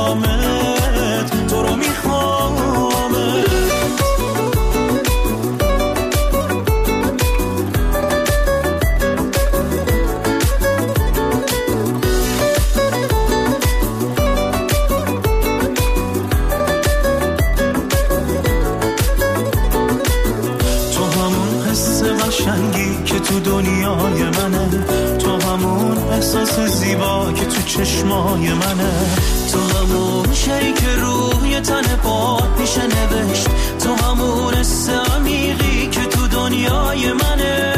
میخوامت، تو رو میخوامت. قشنگی که تو دنیای منه، تو همون احساس زیبا که تو چشمای منه، تو همون شی که روی تن پات میشه نوشت، تو همون حس عمیقی که تو دنیای منه.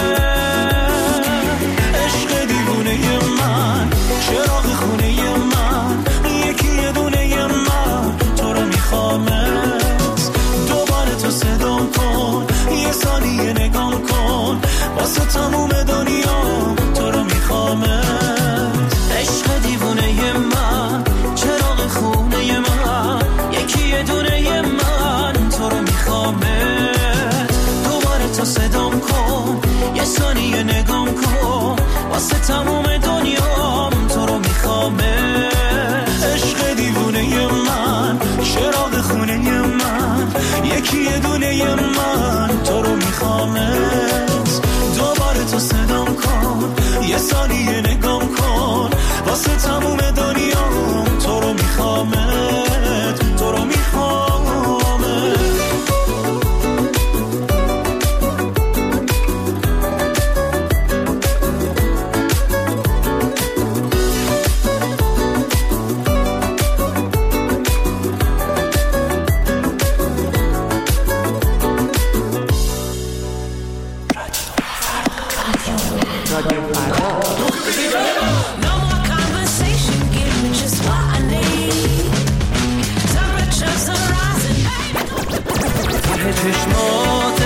عشق دیوونه من، چراغ خونه من، یکی یه دونه من، تو رو میخوامت. دوباره تو صدام کن، یه ثانیه نگام کن، واسه تموم دنیا تو رو میخوامت. عشق دیوونه من، چراغ خونه من، یکی یه دونه من، تو رو میخوامت. دوباره تو صدام کن، یه ثانیه نگام کن، واسه تموم دنیا تو رو میخوامت. عشق دیوونه من، چراغ خونه من، یکی یه دونه من، تو رو میخوامت. دوباره تو صدام کن، یه ثانیه نگام کن، واسه تموم دنیا تو رو میخوامت، تو رو میخوامت. چشمات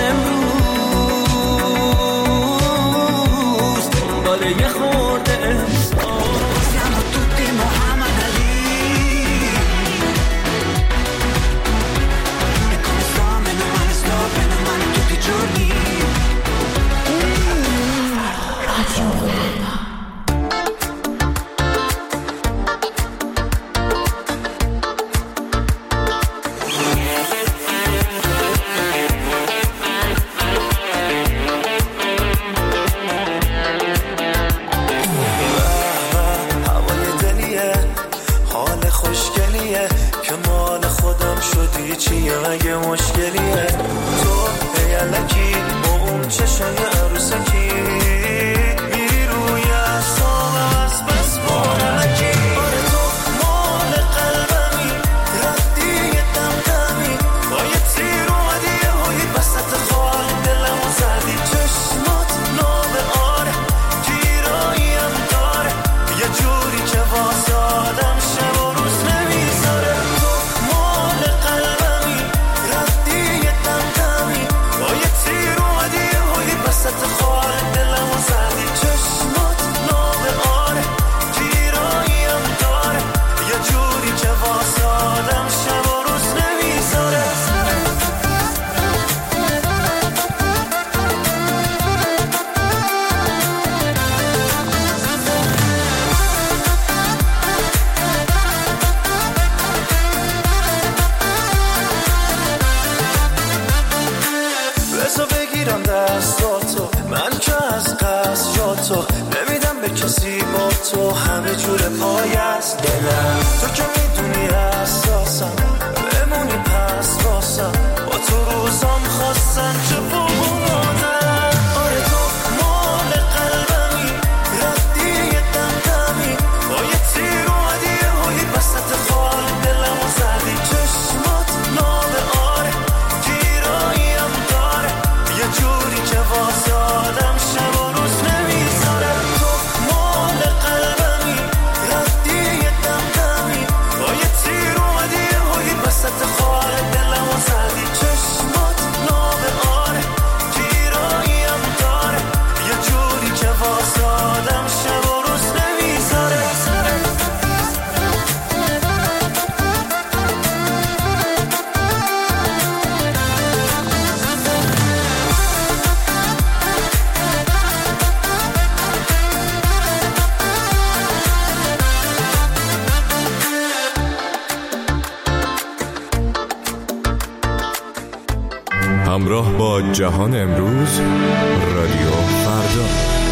امروز دنبال یه خورده احساس، siamo tutti Muhammad Ali e come sto meno male tutti i giorni. چیه مگه مشکلیه تو هیلکی با اون چشای عروسکی میری روی اعصابم از بس بارکی. آره تو مال قلبمی، رفتی یه دمدمی، با یه تیر اومدی یه هایی وسط خال دلمو زدی. چشمات نابه آره، گیراییم داره یه جوری که واسه آدم شب و روز نمیذاره. وسط خال همراه با جهان امروز، رادیو فردا.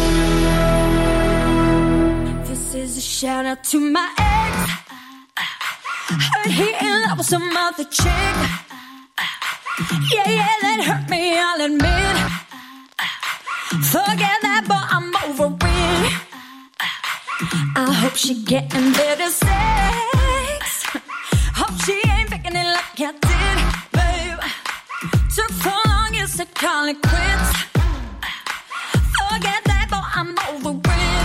This is a shout out to my ex. Heard he in love with some other chick. Yeah, that hurt me, I'll admit. Forget that, but I'm over it. I hope she getting better sex. Hope she ain't picking it like I did, babe. Took so long, it's to call it quits. Forget that, but I'm over it.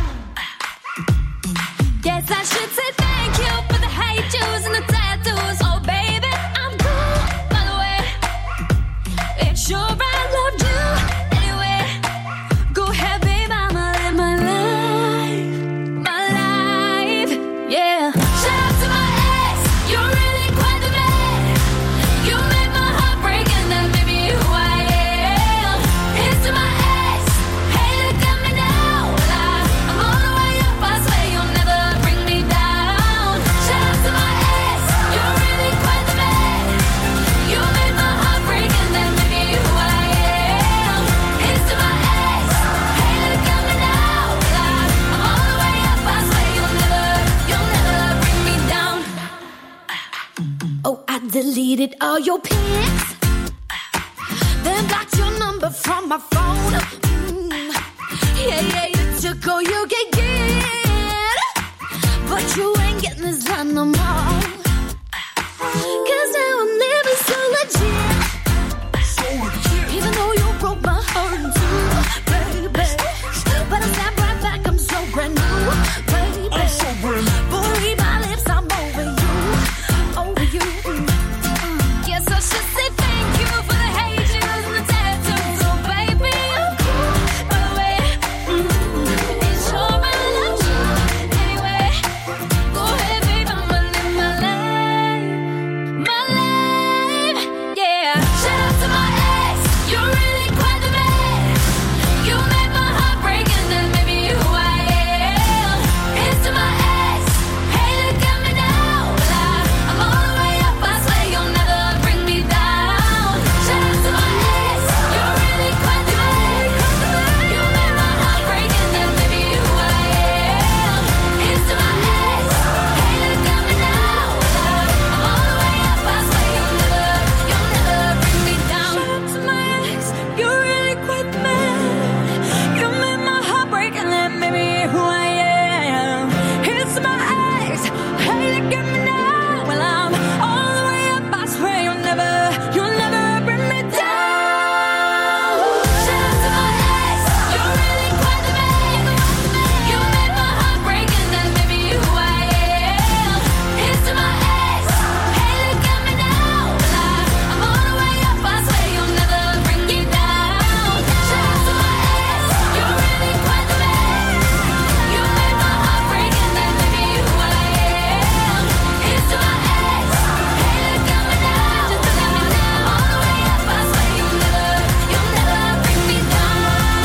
Guess I should say thank you for the hate juice and the tattoos. Oh, baby, I'm cool, by the way. It's sure I loved you anyway. Go ahead, babe, I'ma live my life, yeah. Shout out to my ex, you're really quite the man. You made my heart break and then made me who I am. Here's to my ex, hey, look at me now. I'm all the way up, I swear you'll never bring me down. Shout out to my ex, you're really quite the man. You made my heart break and then made me who I am. Here's to my ex, hey, look at me now. I'm all the way up, I swear you'll never bring me down. Oh, I deleted all your pics, then blocked your number from my phone. Yeah, you took all you can get, but you ain't getting this done no more. Cause now I'm living so legit, even though you broke my heart in two, baby. But I snap right back, I'm so brand new, baby. I'm so brand new. Boy, read my lips, I'm over you, over you. Yes, I should say thank you for the hate juice and the tattoos. Oh, baby, I'm cool, by the way. It's sure I love you anyway. Go ahead, babe, I'ma live my life, yeah. Shout out to my ex, you're really quite the man. You made my heart break and then made me who I am. Here's to my ex, hey, look at me now. I'm all the way up, I swear you'll never bring me down. Shout out to my ex, you're really quite the man. You made my heart break and then made me who I am. Here's to my ex, hey, look at me now. I'm all the way up, I swear you'll never bring me down. Shout out to my ex, you're really quite the man. You made my heart break and then made me who I am. Here's to my ex, hey, look at me now. Well, I'm all the way up, I swear you'll never bring me down. Shout out to my ex, you're really quite the man. You made my heart break and then made me who I am. Here's to my ex, hey, look at me now. I'm all the way up, I swear you'll never bring me down. Shout out to my ex, you're really quite the man. You made my heart break and then made me who I am. Here's to my ex, hey, look at me now. All the way up, I swear you'll never bring me down.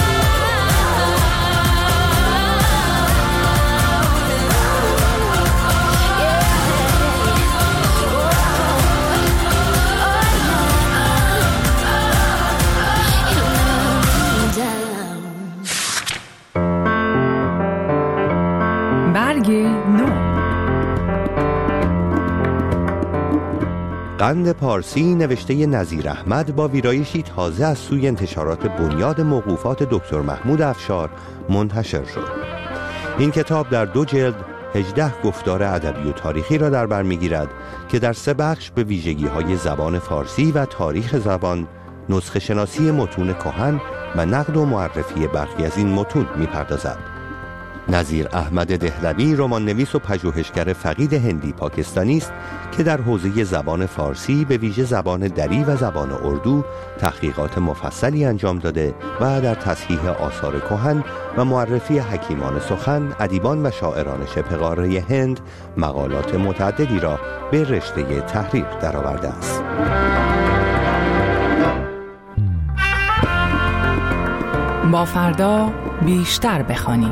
برگ نو. قند پارسی نوشته نظیر احمد با ویرایشی تازه از سوی انتشارات بنیاد موقوفات دکتر محمود افشار منتشر شد. این کتاب در 2 جلد 18 گفتار ادبی و تاریخی را در بر می‌گیرد که در 3 بخش به ویژگی‌های زبان فارسی و تاریخ زبان، نسخه شناسی متون کهن و نقد و معرفی برخی از این متون می‌پردازد. نظیر احمد دهلوی رمان نویس و پژوهشگر فقید هندی پاکستانی است که در حوزه زبان فارسی به ویژه زبان دری و زبان اردو تحقیقات مفصلی انجام داده و در تصحیح آثار کهن و معرفی حکیمان سخن، ادیبان و شاعران شبه قاره هند مقالات متعددی را به رشته تحریر درآورده است. با فردا بیشتر بخوانیم.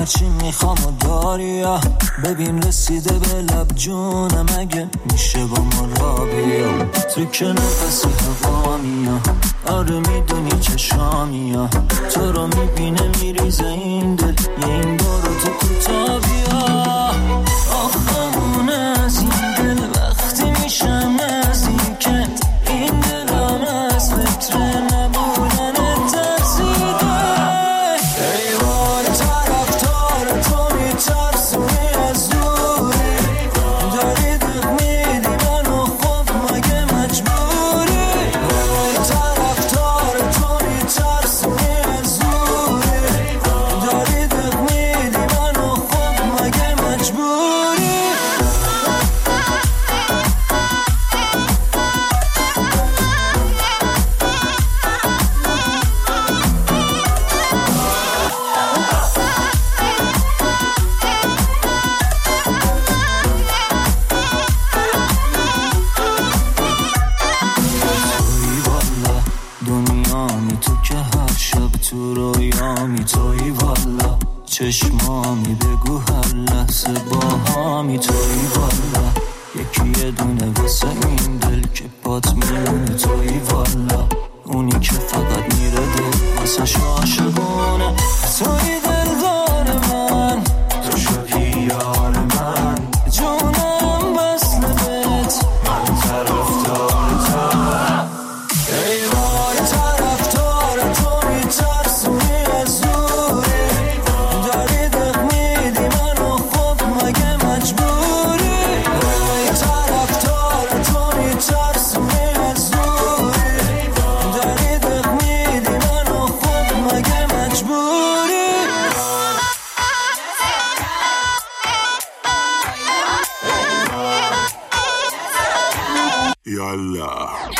هرچی میخوام و داری، ببین رسیده به لب جونم، اگه میشه با ما را بیا. تو که نفسی هوا میا، آره میدونی چشامیا، تو رو میبینه میریزه این دل، این بارو تو کوتا بیا. آخمونه از این دل وقتی میشم نزدیکت، این دلم از فکر نبودن ترسیده. ایوان طرفدار تو میترسونی از دوری، داری دق میدی منو، خب مگه مجبوری؟ ایوان طرفدار تو میترسونی از دوری، داری دق میدی منو، خب مگه مجبوری؟ دنیامی تو که هر شب تو رویامی، تویی والا چشمامی، بگو هر لحظه با هامی، تویی والا یکی یه دونه واسه این دل که پات میمونه، تویی والا اونی که فقط میره دل واسه عاشقونه، تویی دلدار من، تو شدی یار من، جونم وصل بهت، من طرفدارتم. ایوان طرفدار تو میترسونی از دوری، داری دق میدی منو، خب مگه مجبوری؟ ایوان طرفدار تو میترسونی از دوری، داری دق میدی منو، خب مگه مجبوری؟ یالا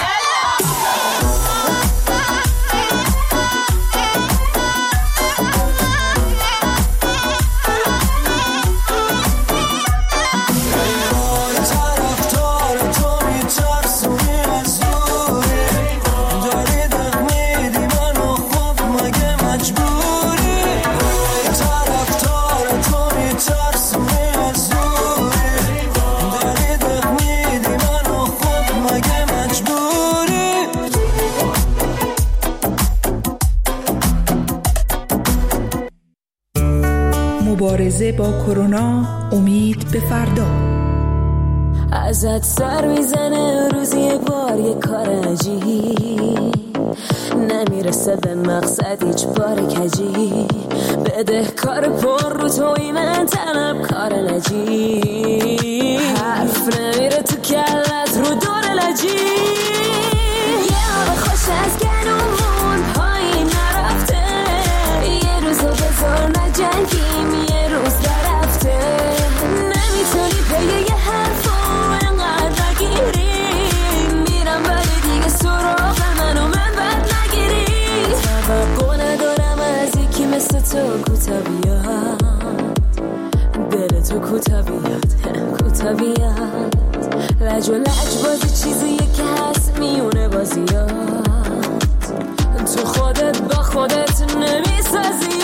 طرفدار تو میترسونی از دوری، داری دق میدی منو، خب مگه مجبوری؟ طرفدار تو میترسونی از دوری، داری دق میدی منو، خب مگه مجبوری؟ مبارزه با کرونا، امید به فردا. ازت سر میزنه روزی یک بار یه کار عجیب، نمیرسه به مقصد هیچ بار کجی، بده کار پر رو توی من طلب کار نجیب، حرف نمیره تو کلت رو دور لجی، یه آب خوش از گلومون پایین نرفته، یه روزو بذار نجنگیم، یه روز درفته، نمیتونی پی یه حرفو انقدر نگیری، میرم ولی دیگه سراغ منو من بد نگیری، توقع ندارم از یکی مثل تو کوتا بیاد، دل تو کوتا بیاد، کوتا بیاد، لج و لج بازی چیزیه که هست میونه بازیات، تو خودت با خودت نمیسازی،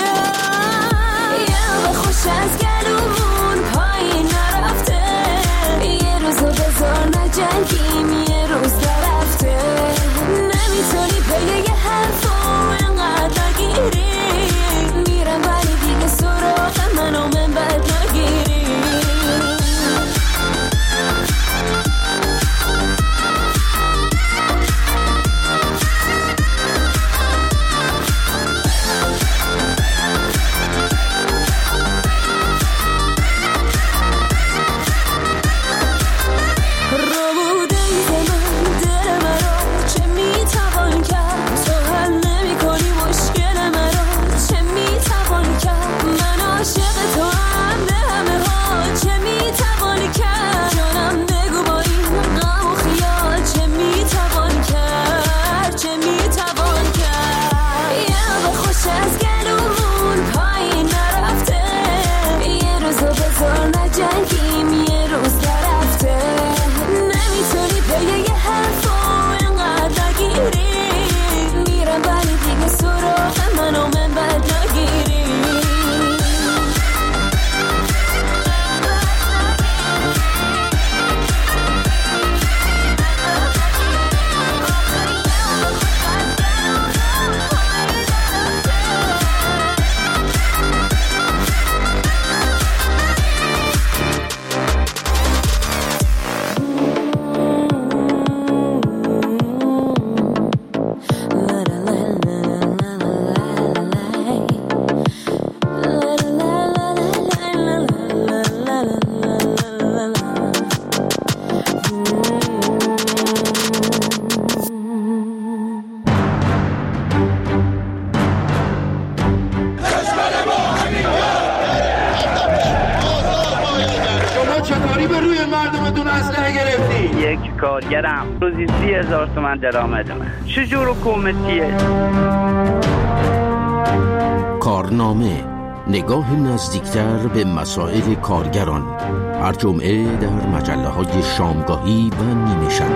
یه خوش از گلومون پایین نرفته، یه روزو بذار نجنگیم، یه روز درفته، نمیتونی پی یه حرفو انقدر نگیری، میرم ولی دیگه سراغ منو من بد نگیری. ستاری به روی مردمتون اسلحه گرفتی؟ یک کارگرم روزی 30,000 تومان درآمد من. چجور حکومتیه؟ کارنامه، نگاه نزدیکتر به مسائل کارگران، هر جمعه در مجله‌های شامگاهی و نیمه شب.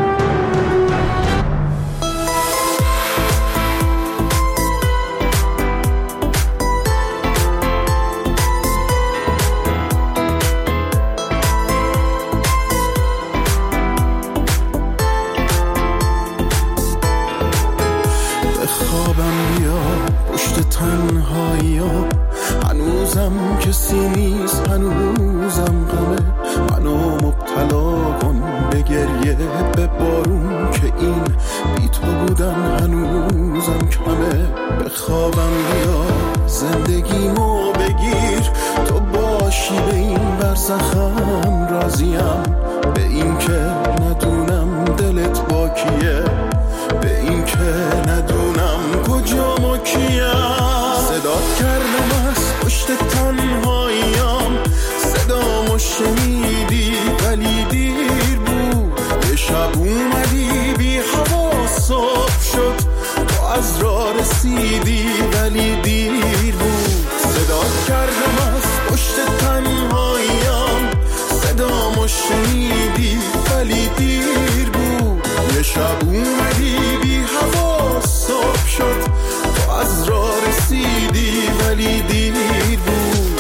هنوزم کسی نیست، هنوزم غمه منو مبتلا کن به گریه به بارون که این بی تو بودن هنوزم کمه. به خوابم بیا زندگیمو بگیر، تو باشی به این برزخم راضیم، به این که ندونم دلت با کیه، به این که ندونم کجا ما کیم. صدات کردم از پشت تنهاییام، صدامو شنیدی ولی دیر بود. یه شب اومدی بی هوا صبح شد، تو از راه رسیدی ولی دیر بود. صدات کردم از پشت تنهاییام، صدامو شنیدی ولی دیر بود. یه شب اومدی بی هوا صبح شد، تو از راه رسیدی ولی دیر بود.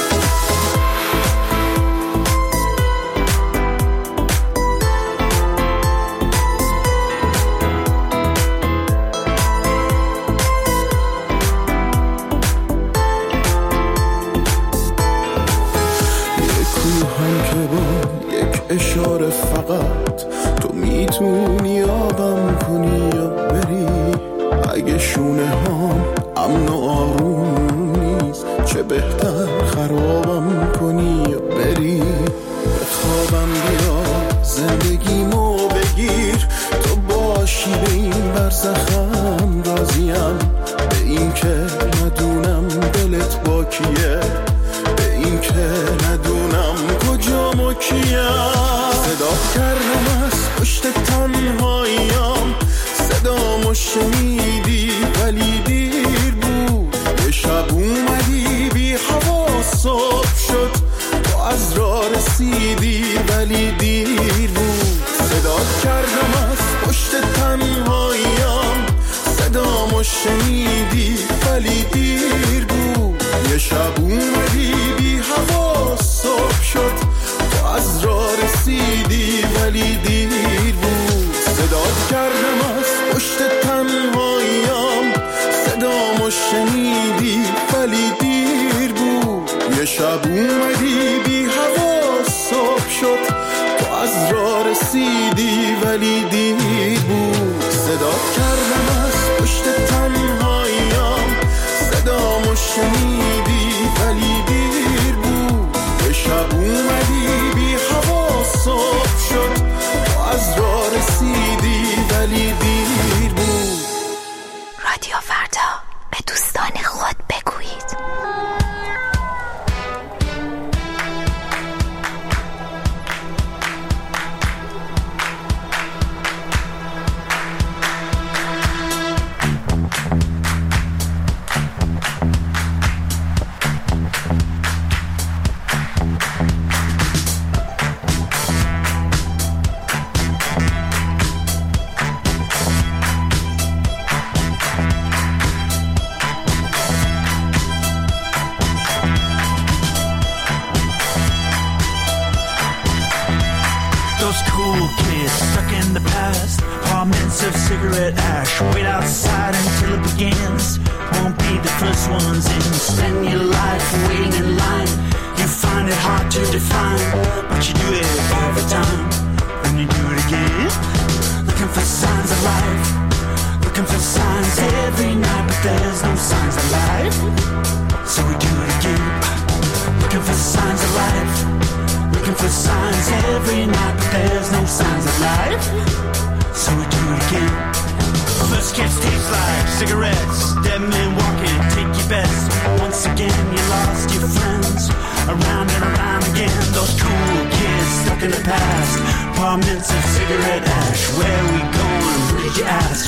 یک کوهم که با یک اشاره فقط تو میتونی آبم کنی یا بری. اگه شونه هم امن و آروم نیست، چه بهتر خرابم کنی یا بری. به خوابم بیا زندگیمو بگیر، تو باشی به این برزخم راضیم، به این که ندونم دلت با کیه، به این که ندونم کجا ما کیم. صدات کردم از پشت تنهاییام، صدامو شنیدی ولی دیر بود. یه شب اومدی بی هوا صبح شد، تو از راه رسیدی ولی دیر بود. صدات کردم از پشت تنهاییام، صدامو شنیدی ولی دیر بود. یه شب اومدی بی هوا صبح شد، تو از راه رسیدی ولی دیر بود. صدات کردم از پشت تنهاییام، صدامو شنیدی ولی دیر بود. یه شب اومدی بی هوا صبح شد، تو از راه رسیدی ولی دیر بود. صدات کردم از پشت تنهاییام، صدامو شنیدی ولی دیر بود. یه شب اومدی بی هوا صبح شد، تو از راه رسیدی ولی دیر بود. رادیو فردا، به دوستان خود بگویید. Of cigarette ash, wait outside until it begins. Won't be the first ones in. Spend your life waiting in line. You find it hard to define, but you do it every time. Then you do it again. Looking for signs of life, looking for signs every night, but there's no signs of life. So we do it again. Looking for signs of life, looking for signs every night, but there's no signs of life. So we do it again. Those kids taste like cigarettes. Dead men walking, take your bets. Once again you lost your friends. Around and around again. Those cool kids stuck in the past. Apartments of cigarette ash. Where we going? Who did you ask?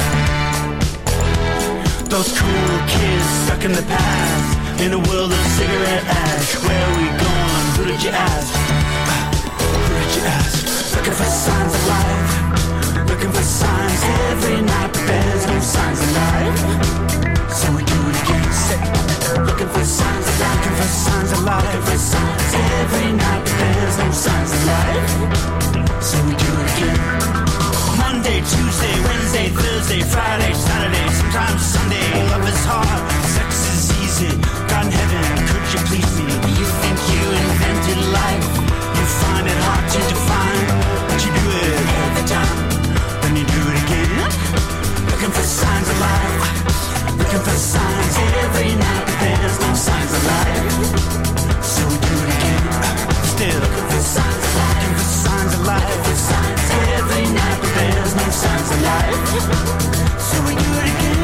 Those cool kids stuck in the past. In a world of cigarette ash. Where we going? Who did you ask? Who did you ask? Looking for signs of life. Looking for signs every night, but there's no signs of life. So we do it again. Say, looking for signs of life. Looking for signs of life. Looking for signs every night, but there's no signs of life. So we do it again. Monday, Tuesday, Wednesday, Thursday, Friday, Saturday, sometimes Sunday. Love is hard, sex is easy. God in heaven, could you please me? You think you invented life? You find it hard to define, but you do it every time. Then you do it again. Looking for signs of life. Looking for signs every night, but there's no signs of life. So we do it again. Still looking for signs of life. Looking for signs of life. Looking for signs every night, but there's no signs of life. So we do it again.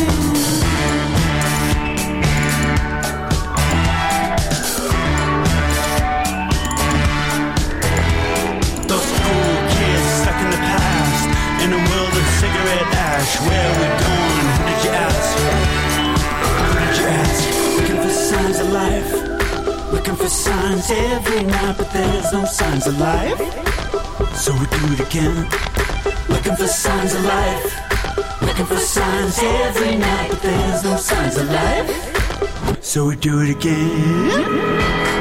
Those cool kids stuck in the past. In a world of cigarette ash. Where we going? Who did you ask? Who did you ask? Looking for signs of life. Looking for signs every night, but there's no signs of life. So we do it again. Looking for signs of life. Looking for signs every night, but there's no signs of life. So we do it again.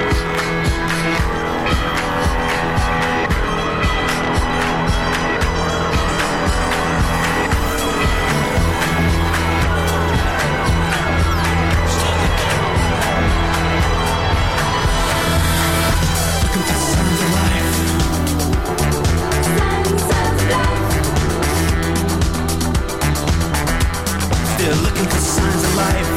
Looking for signs of life.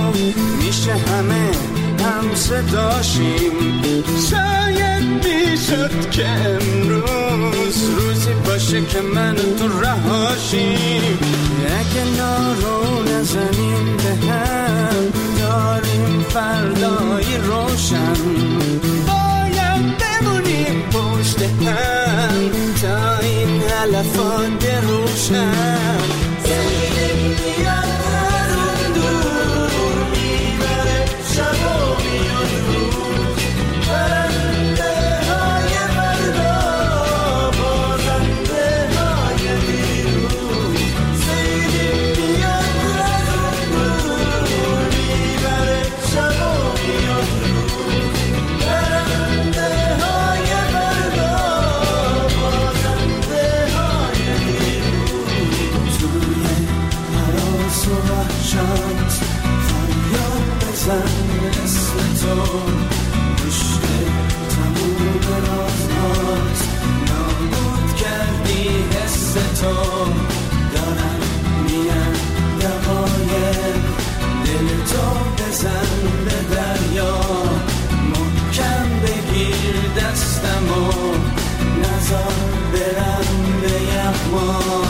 صداشیم شاید میشه شد که امروز روزی باشه که من تو رهاشیم. اگه نارو نزنیم به هم داریم فردایی روشن، باید بمونیم پشت هم تا این علفات روشن. زمین میاد از اون دور میبره شب و میاد روز، برنده های فردا بازنده های دیروز. زمین میاد از اون دور میبره شب و میاد روز، برنده های فردا بازنده های دیروز. توی حراس و وحشت فریاد بزن اسم تو، پشت تموم رازهات نابود کردی حس تو. دارن میان دقایق دل تو بزن به دریا، محکم بگیر دستمو نزار برم به یغما.